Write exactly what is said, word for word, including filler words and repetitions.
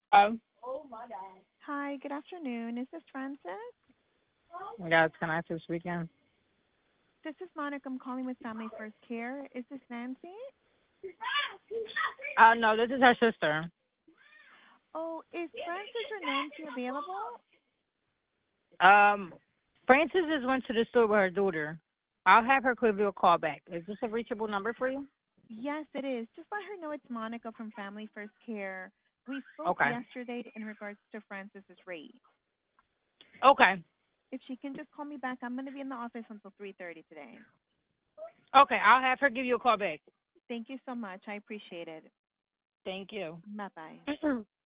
Um, Hi, good afternoon. Is this Francis? yes, can I this weekend? This is Monica. I'm calling with Family First Care. Is this Nancy? Uh, no, this is her sister. Oh, is Francis or Nancy available? Um, Frances just went to the store with her daughter. I'll have her give you a call back. Is this a reachable number for you? Yes, it is. Just let her know it's Monica from Family First Care. We spoke Okay. yesterday in regards to Francis's rate. Okay. If she can just call me back, I'm going to be in the office until three thirty today. Okay, I'll have her give you a call back. Thank you so much. I appreciate it. Thank you. Bye-bye.